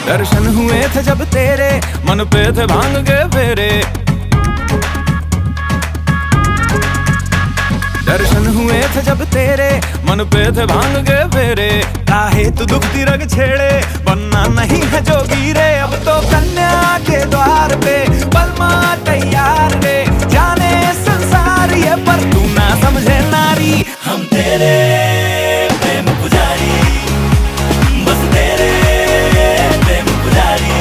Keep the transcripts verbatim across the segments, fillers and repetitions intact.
दर्शन हुए थे जब तेरे, मन पे थे भांग के फेरे। दर्शन हुए थे जब तेरे, मन पे थे भांग के फेरे। काहे तू दुखती रग छेड़े, बनना नहीं है जोगी रे। अब तो कन्या के द्वार पे बलमा तैयार रे। जाने संसार ये पर तू ना समझे नारी। हम तेरे प्रेम पुजारी, बस तेरे प्रेम पुजारी।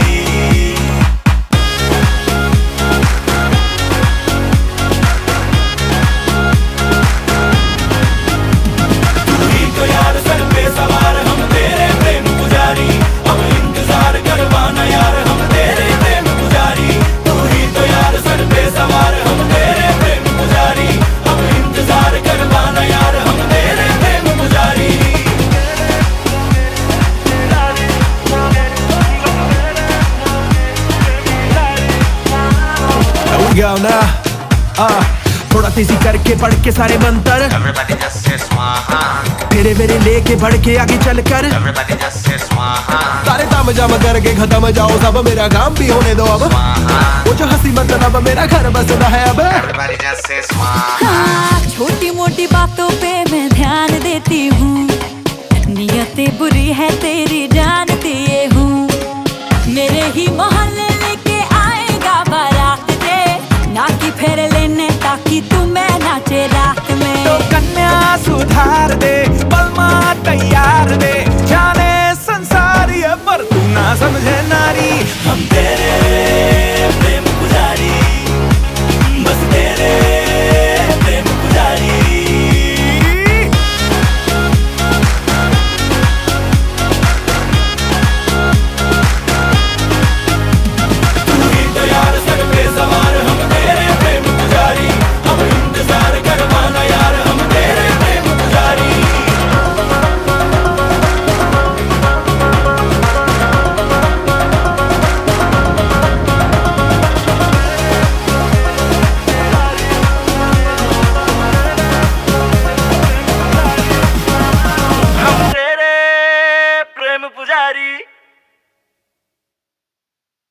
तू ही तो यार सर पे सवार, हम तेरे प्रेम पुजारी। अब इंतजार करवाना यार, हम तेरे प्रेम पुजारी। तू ही तो यार सर पे सवार, हम तेरे प्रेम पुजारी। अब इंतजार करवाना यार, हम तेरे प्रेम पुजारी। Go now, uh, थोड़ा तेजी करके पढ़ के सारे मंत्र। Everybody just say स्वाहा, तेरे मेरे लेके बढ़ के आगे चल कर। everybody just say स्वाहा, सारे ताम जाम करके खत्म जाओ सब, मेरा काम भी होने दो अब। वो जो हंसी मतलब मेरा घर बसना है अब। everybody just say स्वाहा। हाँ, छोटी मोटी बातों पे मैं ध्यान देती हूँ। नियतें बुरी है तेरी जानती ये हूँ। मेरे ही मोहल्ले लेके आएगा बारात दे, ना कि फेर लेने ताकि तू मैं नाचे रात में। तो कन्या सुधार दे, बलमा तैयार दे। जाने संसार ये पर तू ना समझे नारी। हम तेरे प्रेम पुजारी, बस तेरे प्रेम पुजारी। तू ही तो यार सर पे सवार, हम तेरे प्रेम पुजारी। अब इंतजार करवाना यार, हम तेरे प्रेम पुजारी। हम तेरे प्रेम पुजारी।